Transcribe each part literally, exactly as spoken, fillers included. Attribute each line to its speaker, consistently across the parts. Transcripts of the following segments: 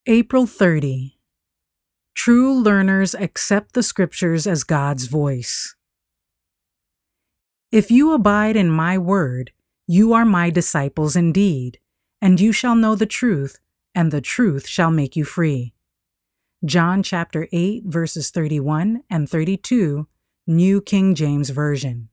Speaker 1: April thirtieth. True learners accept the Scriptures as God's voice. If you abide in my word, you are my disciples indeed, and you shall know the truth, and the truth shall make you free. John chapter eight, verses thirty-one and thirty-two, New King James Version.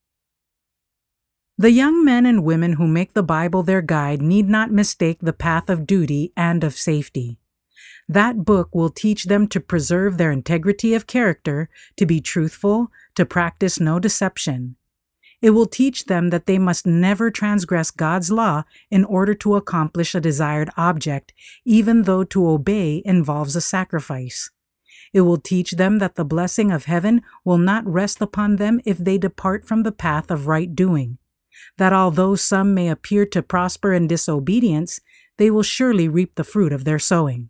Speaker 1: The young men and women who make the Bible their guide need not mistake the path of duty and of safety. That book will teach them to preserve their integrity of character, to be truthful, to practice no deception. It will teach them that they must never transgress God's law in order to accomplish a desired object, even though to obey involves a sacrifice. It will teach them that the blessing of heaven will not rest upon them if they depart from the path of right doing, that although some may appear to prosper in disobedience, they will surely reap the fruit of their sowing.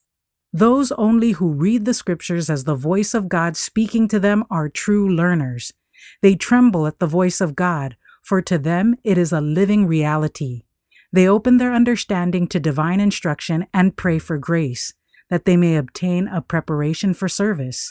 Speaker 1: Those only who read the Scriptures as the voice of God speaking to them are true learners. They tremble at the voice of God, for to them it is a living reality. They open their understanding to divine instruction and pray for grace, that they may obtain a preparation for service.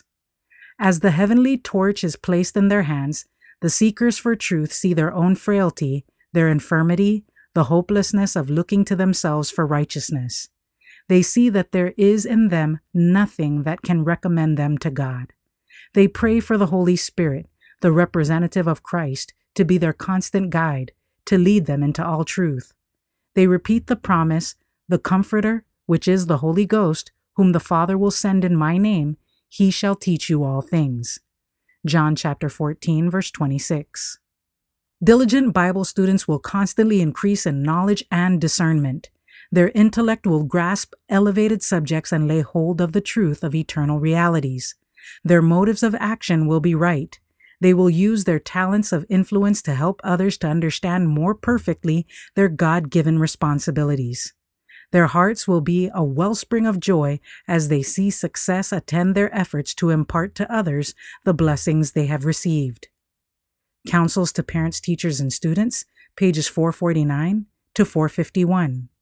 Speaker 1: As the heavenly torch is placed in their hands, the seekers for truth see their own frailty, their infirmity, the hopelessness of looking to themselves for righteousness. They see that there is in them nothing that can recommend them to God. They pray for the Holy Spirit, the representative of Christ, to be their constant guide, to lead them into all truth. They repeat the promise, the Comforter, which is the Holy Ghost, whom the Father will send in my name, he shall teach you all things. John chapter fourteen, verse twenty-six. Diligent Bible students will constantly increase in knowledge and discernment. Their intellect will grasp elevated subjects and lay hold of the truth of eternal realities. Their motives of action will be right. They will use their talents of influence to help others to understand more perfectly their God-given responsibilities. Their hearts will be a wellspring of joy as they see success attend their efforts to impart to others the blessings they have received. Counsels to Parents, Teachers, and Students, pages four forty-nine to four fifty-one.